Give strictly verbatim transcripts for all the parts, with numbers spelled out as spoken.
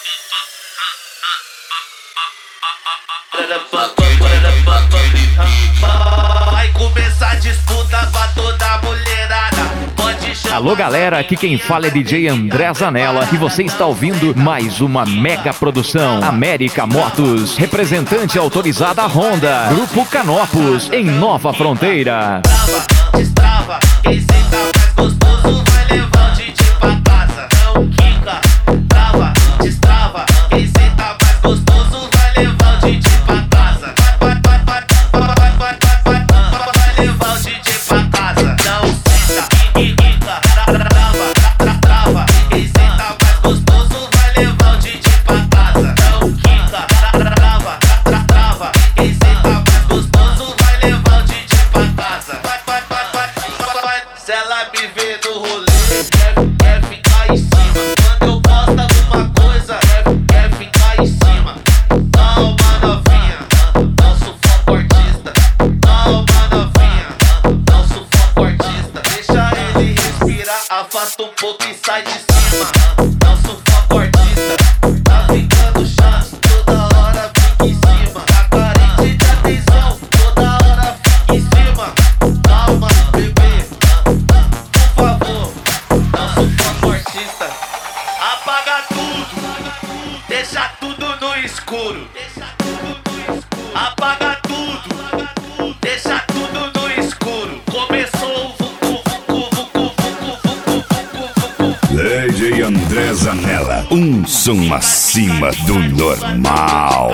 Vai começar a disputa pra toda mulherada. Pode chamar. Alô galera, aqui quem fala é D J André Zanella e você está ouvindo mais uma mega produção América Motos, representante autorizada Honda, Grupo Canopus, em Nova Fronteira. Trava, destrava, quem senta mais gostoso vai levar o D J pra casa. Não quica, trava, destrava, quem senta mais gostoso vai levar o D J pra casa. Vai, vai, vai, vai, vai, vai, vai, vai, vai levar o D J pra casa. Não senta, quica, trava, trava, quem senta mais gostoso vai levar o D J pra casa. Não quica, trava, trava, quem senta mais gostoso vai levar o D J pra casa. Vai, vai, vai, vai, vai, vai. Se ela me vê no rolê, quer, quer ficar em cima. Quando eu posto alguma coisa, quer, quer ficar em cima. Calma novinha, não sufoco artista. Calma novinha, não sufoco artista. Deixa ele respirar, afasta um pouco e sai de cima. Não sufoco artista, tá ficando chato, toda hora fica em cima. Tá carente de atenção, toda hora fica em cima. Calma bebê, por favor, não sufoco artista. Apaga tudo, deixa tudo no escuro. Apaga tudo, deixa tudo no escuro. Começou o vucu, vucu, vucu, vucu, vucu, vucu, vucu. D J André Zanella, um som acima do normal.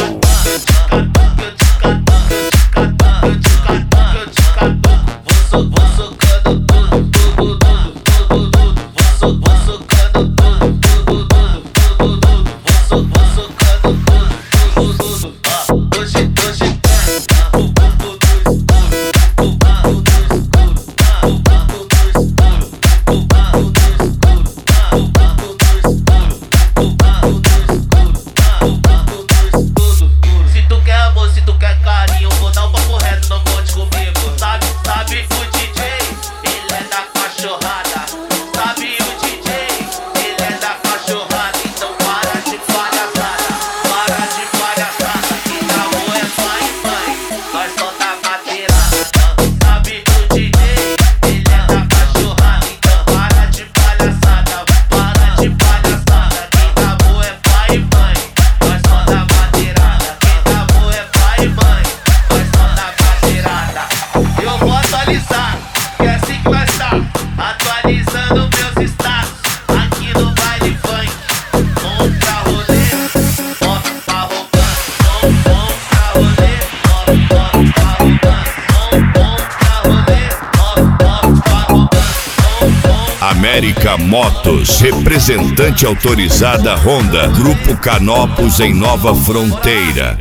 Se tu quer amor, se tu quer carinho, vou dar um papo reto, não conte comigo. Sabe, sabe o D J, ele é da cachorrada. Sabe o D J, ele é da cachorrada. Então para de palhaçada, para de palhaçada. Que amor é pai e mãe, nós só dá madeirada. Sabe o D J, ele é da cachorrada. Então para de palhaçada, para de palhaçada. Que amor é pai e mãe, nós só dá madeirada. Que amor é pai e mãe, nós só dá madeirada. Eu vou atualizar, que é assim que vai estar. Atualizando meus status aqui no baile funk. Vamos pra rolê, bota pra arrogância. Vamos pra rolê, bota pra arrogância. Vamos pra rolê, bota pra arrogância. América Motos, representante autorizada Honda, Grupo Canopus em Nova Fronteira.